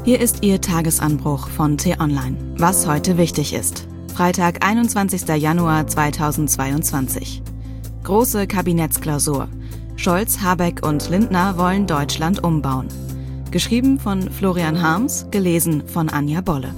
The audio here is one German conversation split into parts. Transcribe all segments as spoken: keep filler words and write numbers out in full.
Hier ist Ihr Tagesanbruch von T-Online. Was heute wichtig ist. Freitag, einundzwanzigster Januar zweitausendzweiundzwanzig. Große Kabinettsklausur. Scholz, Habeck und Lindner wollen Deutschland umbauen. Geschrieben von Florian Harms, gelesen von Anja Bolle.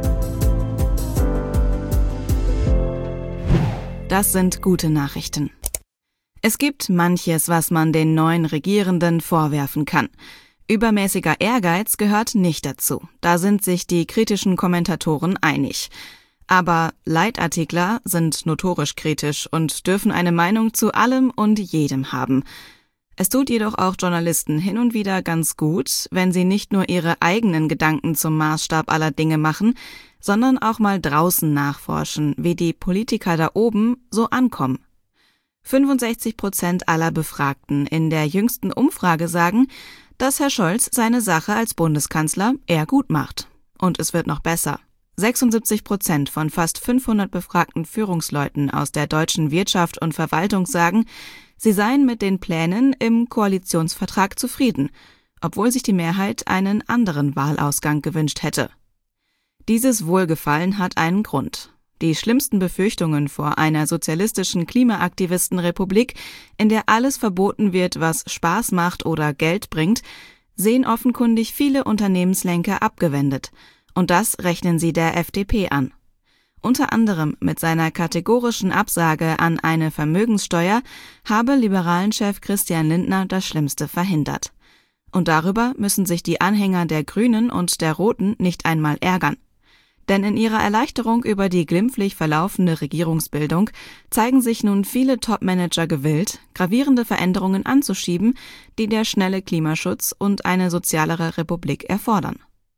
Das sind gute Nachrichten. Es gibt manches, was man den neuen Regierenden vorwerfen kann. Übermäßiger Ehrgeiz gehört nicht dazu. Da sind sich die kritischen Kommentatoren einig. Aber Leitartikler sind notorisch kritisch und dürfen eine Meinung zu allem und jedem haben. Es tut jedoch auch Journalisten hin und wieder ganz gut, wenn sie nicht nur ihre eigenen Gedanken zum Maßstab aller Dinge machen, sondern auch mal draußen nachforschen, wie die Politiker da oben so ankommen. fünfundsechzig Prozent aller Befragten in der jüngsten Umfrage sagen, dass Herr Scholz seine Sache als Bundeskanzler eher gut macht. Und es wird noch besser. sechsundsiebzig Prozent von fast fünfhundert befragten Führungsleuten aus der deutschen Wirtschaft und Verwaltung sagen, sie seien mit den Plänen im Koalitionsvertrag zufrieden, obwohl sich die Mehrheit einen anderen Wahlausgang gewünscht hätte. Dieses Wohlgefallen hat einen Grund. Die schlimmsten Befürchtungen vor einer sozialistischen Klimaaktivistenrepublik, in der alles verboten wird, was Spaß macht oder Geld bringt, sehen offenkundig viele Unternehmenslenker abgewendet. Und das rechnen sie der F D P an. Unter anderem mit seiner kategorischen Absage an eine Vermögenssteuer habe Liberalen-Chef Christian Lindner das Schlimmste verhindert. Und darüber müssen sich die Anhänger der Grünen und der Roten nicht einmal ärgern. Denn in ihrer Erleichterung über die glimpflich verlaufende Regierungsbildung zeigen sich nun viele Top-Manager gewillt, gravierende Veränderungen anzuschieben, die der schnelle Klimaschutz und eine sozialere Republik erfordern.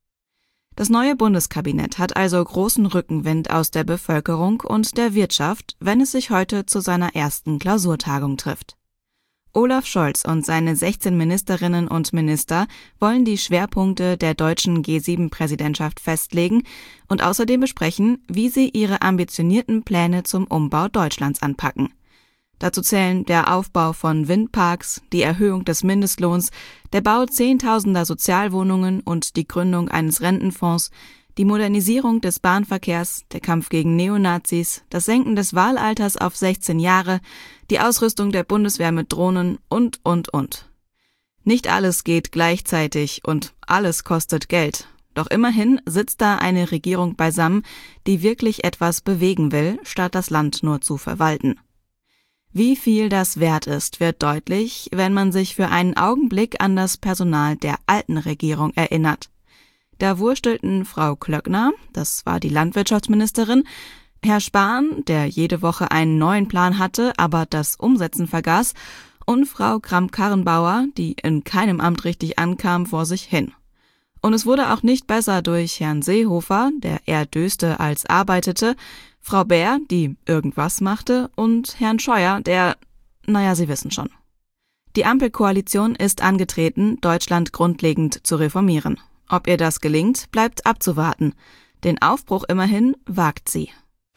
Das neue Bundeskabinett hat also großen Rückenwind aus der Bevölkerung und der Wirtschaft, wenn es sich heute zu seiner ersten Klausurtagung trifft. Olaf Scholz und seine sechzehn Ministerinnen und Minister wollen die Schwerpunkte der deutschen G sieben Präsidentschaft festlegen und außerdem besprechen, wie sie ihre ambitionierten Pläne zum Umbau Deutschlands anpacken. Dazu zählen der Aufbau von Windparks, die Erhöhung des Mindestlohns, der Bau zehntausender Sozialwohnungen und die Gründung eines Rentenfonds, die Modernisierung des Bahnverkehrs, der Kampf gegen Neonazis, das Senken des Wahlalters auf sechzehn Jahre, die Ausrüstung der Bundeswehr mit Drohnen und, und, und. Nicht alles geht gleichzeitig und alles kostet Geld. Doch immerhin sitzt da eine Regierung beisammen, die wirklich etwas bewegen will, statt das Land nur zu verwalten. Wie viel das wert ist, wird deutlich, wenn man sich für einen Augenblick an das Personal der alten Regierung erinnert. Da wurstelten Frau Klöckner, das war die Landwirtschaftsministerin, Herr Spahn, der jede Woche einen neuen Plan hatte, aber das Umsetzen vergaß, und Frau Kramp-Karrenbauer, die in keinem Amt richtig ankam, vor sich hin. Und es wurde auch nicht besser durch Herrn Seehofer, der eher döste als arbeitete, Frau Baer, die irgendwas machte, und Herrn Scheuer, der, naja, Sie wissen schon. Die Ampelkoalition ist angetreten, Deutschland grundlegend zu reformieren. Ob ihr das gelingt, bleibt abzuwarten. Den Aufbruch immerhin wagt sie.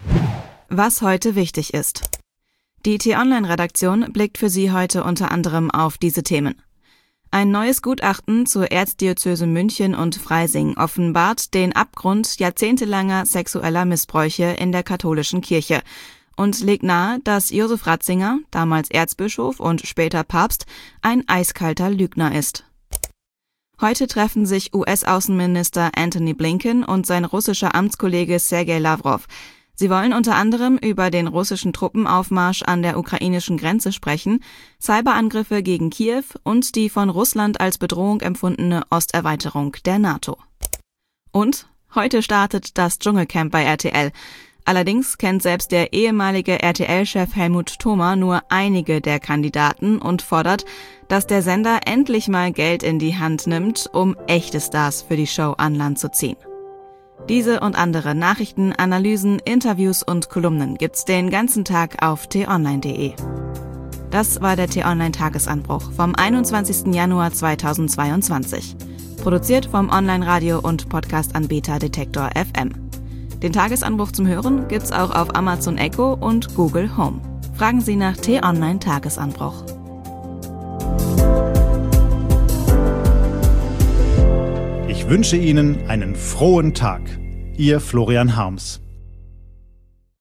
Was heute wichtig ist. Die T-Online-Redaktion blickt für Sie heute unter anderem auf diese Themen. Ein neues Gutachten zur Erzdiözese München und Freising offenbart den Abgrund jahrzehntelanger sexueller Missbräuche in der katholischen Kirche und legt nahe, dass Josef Ratzinger, damals Erzbischof und später Papst, ein eiskalter Lügner ist. Heute treffen sich U S-Außenminister Antony Blinken und sein russischer Amtskollege Sergei Lavrov. Sie wollen unter anderem über den russischen Truppenaufmarsch an der ukrainischen Grenze sprechen, Cyberangriffe gegen Kiew und die von Russland als Bedrohung empfundene Osterweiterung der NATO. Und heute startet das Dschungelcamp bei R T L. Allerdings kennt selbst der ehemalige R T L-Chef Helmut Thoma nur einige der Kandidaten und fordert, dass der Sender endlich mal Geld in die Hand nimmt, um echte Stars für die Show an Land zu ziehen. Diese und andere Nachrichten, Analysen, Interviews und Kolumnen gibt's den ganzen Tag auf t online punkt de. Das war der T-Online-Tagesanbruch vom einundzwanzigsten Januar zweitausendzweiundzwanzig. Produziert vom Online-Radio- und Podcast-Anbieter Detektor F M. Den Tagesanbruch zum Hören gibt's auch auf Amazon Echo und Google Home. Fragen Sie nach Ich wünsche Ihnen einen frohen Tag. Ihr Florian Harms.